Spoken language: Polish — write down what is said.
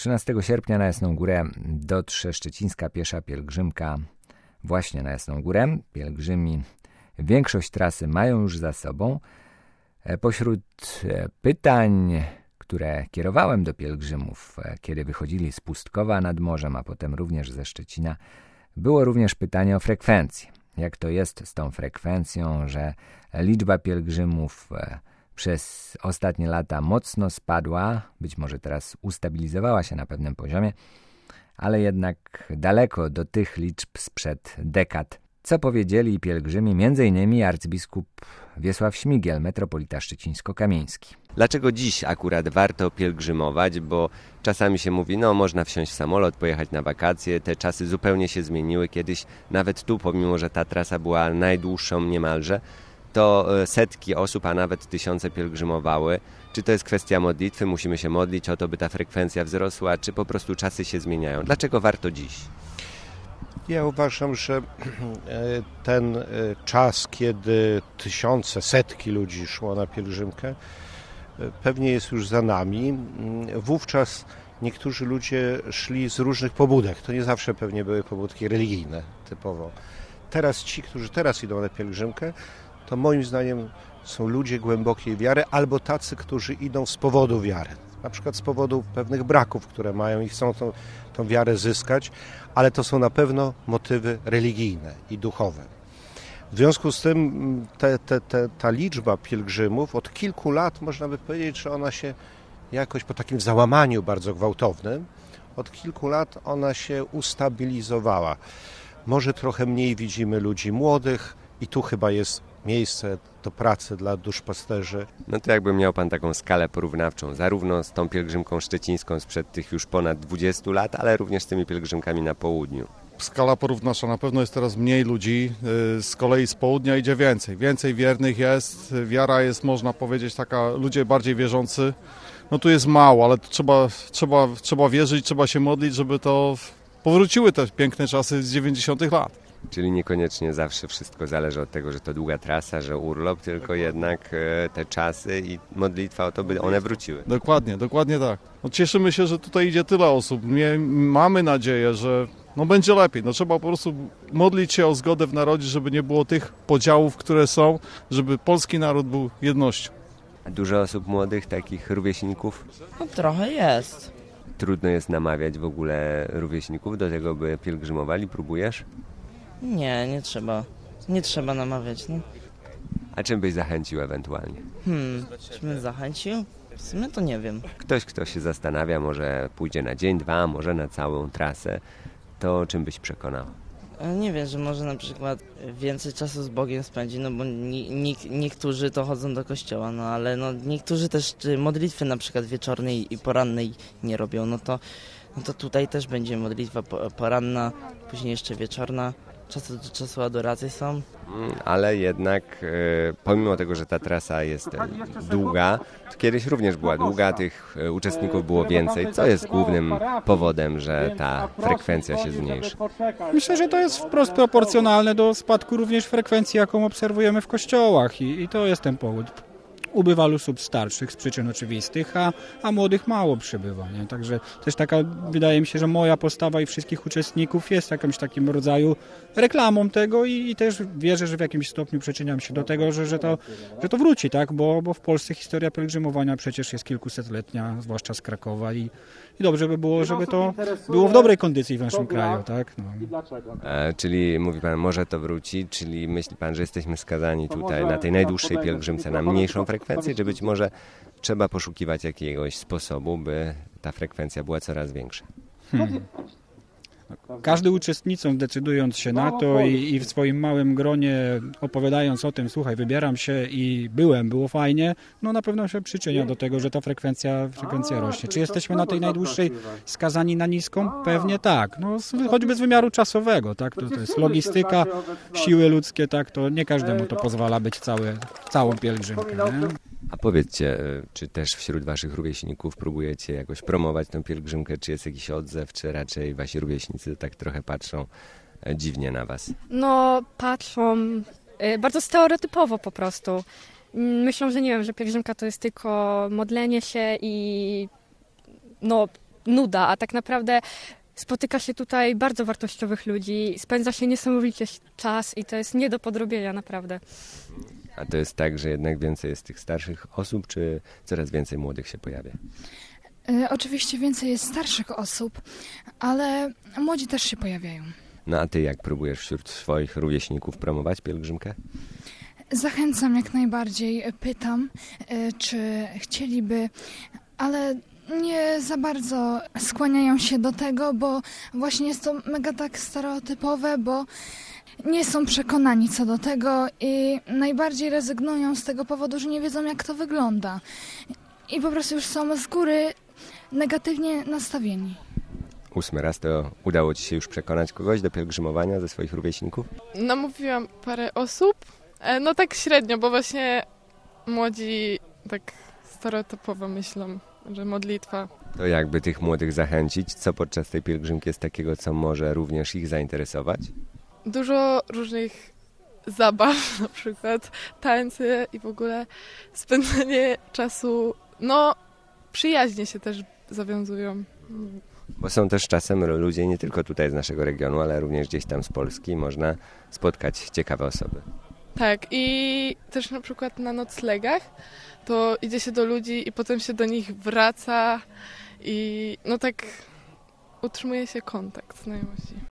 13 sierpnia na Jasną Górę dotrze szczecińska piesza pielgrzymka właśnie na Jasną Górę. Pielgrzymi większość trasy mają już za sobą. Pośród pytań, które kierowałem do pielgrzymów, kiedy wychodzili z Pustkowa nad morzem, a potem również ze Szczecina, było również pytanie o frekwencję. Jak to jest z tą frekwencją, że liczba pielgrzymów przez ostatnie lata mocno spadła, być może teraz ustabilizowała się na pewnym poziomie, ale jednak daleko do tych liczb sprzed dekad. Co powiedzieli pielgrzymi, m.in. arcybiskup Wiesław Śmigiel, metropolita szczecińsko-kamieński. Dlaczego dziś akurat warto pielgrzymować? Bo czasami się mówi, można wsiąść w samolot, pojechać na wakacje. Te czasy zupełnie się zmieniły. Kiedyś nawet tu, pomimo że ta trasa była najdłuższą niemalże, to setki osób, a nawet tysiące pielgrzymowały. Czy to jest kwestia modlitwy? Musimy się modlić o to, by ta frekwencja wzrosła, czy po prostu czasy się zmieniają? Dlaczego warto dziś? Ja uważam, że ten czas, kiedy tysiące, setki ludzi szło na pielgrzymkę, pewnie jest już za nami. Wówczas niektórzy ludzie szli z różnych pobudek. To nie zawsze pewnie były pobudki religijne typowo. Teraz ci, którzy teraz idą na pielgrzymkę, to moim zdaniem są ludzie głębokiej wiary albo tacy, którzy idą z powodu wiary. Na przykład z powodu pewnych braków, które mają i chcą tą wiarę zyskać, ale to są na pewno motywy religijne i duchowe. W związku z tym ta liczba pielgrzymów od kilku lat, można by powiedzieć, że ona się jakoś po takim załamaniu bardzo gwałtownym, od kilku lat ona się ustabilizowała. Może trochę mniej widzimy ludzi młodych i tu chyba jest miejsce do pracy dla duszpasterzy. No to jakby miał Pan taką skalę porównawczą, zarówno z tą pielgrzymką szczecińską sprzed tych już ponad 20 lat, ale również z tymi pielgrzymkami na południu. Skala porównawcza, na pewno jest teraz mniej ludzi, z kolei z południa idzie więcej. Więcej wiernych jest, wiara jest, można powiedzieć, taka, ludzie bardziej wierzący. No tu jest mało, ale trzeba wierzyć, trzeba się modlić, żeby to powróciły te piękne czasy z 90 lat. Czyli niekoniecznie zawsze wszystko zależy od tego, że to długa trasa, że urlop, tylko jednak te czasy i modlitwa o to, by one wróciły. Dokładnie tak. No cieszymy się, że tutaj idzie tyle osób. Mamy nadzieję, że będzie lepiej. Trzeba po prostu modlić się o zgodę w narodzie, żeby nie było tych podziałów, które są, żeby polski naród był jednością. A dużo osób młodych, takich rówieśników? No trochę jest. Trudno jest namawiać w ogóle rówieśników do tego, by pielgrzymowali? Próbujesz? Nie trzeba. Nie trzeba namawiać. No. A czym byś zachęcił ewentualnie? Czym bym zachęcił? W sumie to nie wiem. Ktoś, kto się zastanawia, może pójdzie na dzień, dwa, może na całą trasę, to czym byś przekonał? Nie wiem, że może na przykład więcej czasu z Bogiem spędzi, bo niektórzy to chodzą do kościoła, ale niektórzy też modlitwy na przykład wieczornej i porannej nie robią, no to tutaj też będzie modlitwa poranna, później jeszcze wieczorna. Czasu do czasu adoracje są. Ale jednak pomimo tego, że ta trasa jest długa, to kiedyś również była długa, tych uczestników było więcej. Co jest głównym powodem, że ta frekwencja się zmniejszy? Myślę, że to jest wprost proporcjonalne do spadku również frekwencji, jaką obserwujemy w kościołach i to jest ten powód. Ubywa osób starszych z przyczyn oczywistych, a młodych mało przybywa. Nie? Także też taka, wydaje mi się, że moja postawa i wszystkich uczestników jest jakimś takim rodzaju reklamą tego i też wierzę, że w jakimś stopniu przyczyniam się do tego, że to wróci, tak? Bo w Polsce historia pielgrzymowania przecież jest kilkusetletnia, zwłaszcza z Krakowa i dobrze by było, żeby to było w dobrej kondycji w naszym kraju. Tak? No. Czyli mówi Pan, może to wróci, czyli myśli Pan, że jesteśmy skazani tutaj na tej najdłuższej pielgrzymce na mniejszą frekwencję, czy być może trzeba poszukiwać jakiegoś sposobu, by ta frekwencja była coraz większa? Każdy uczestnicą decydując się na to i w swoim małym gronie opowiadając o tym, słuchaj, wybieram się i było fajnie, na pewno się przyczynia do tego, że ta frekwencja rośnie. Czy jesteśmy na tej najdłuższej skazani na niską? Pewnie tak. Choćby z wymiaru czasowego, tak? To jest logistyka, siły ludzkie, tak? To nie każdemu to pozwala być całą pielgrzymkę. Nie? A powiedzcie, czy też wśród waszych rówieśników próbujecie jakoś promować tę pielgrzymkę, czy jest jakiś odzew, czy raczej wasi rówieśnicy tak trochę patrzą dziwnie na was? Patrzą bardzo stereotypowo po prostu. Myślą, że nie wiem, że pielgrzymka to jest tylko modlenie się i nuda, a tak naprawdę spotyka się tutaj bardzo wartościowych ludzi, spędza się niesamowicie czas i to jest nie do podrobienia naprawdę. A to jest tak, że jednak więcej jest tych starszych osób, czy coraz więcej młodych się pojawia? Oczywiście więcej jest starszych osób, ale młodzi też się pojawiają. No a ty jak próbujesz wśród swoich rówieśników promować pielgrzymkę? Zachęcam jak najbardziej, pytam, czy chcieliby, ale nie za bardzo skłaniają się do tego, bo właśnie jest to mega tak stereotypowe, bo nie są przekonani co do tego i najbardziej rezygnują z tego powodu, że nie wiedzą jak to wygląda. I po prostu już są z góry negatywnie nastawieni. 8 raz to udało ci się już przekonać kogoś do pielgrzymowania ze swoich rówieśników? Namówiłam parę osób, no tak średnio, bo właśnie młodzi tak stereotypowo myślą, że modlitwa. To jakby tych młodych zachęcić? Co podczas tej pielgrzymki jest takiego, co może również ich zainteresować? Dużo różnych zabaw, na przykład tańce i w ogóle spędzenie czasu, no przyjaźnie się też zawiązują. Bo są też czasem ludzie nie tylko tutaj z naszego regionu, ale również gdzieś tam z Polski. Można spotkać ciekawe osoby. Tak, i też na przykład na noclegach to idzie się do ludzi i potem się do nich wraca i no tak utrzymuje się kontakt, znajomości.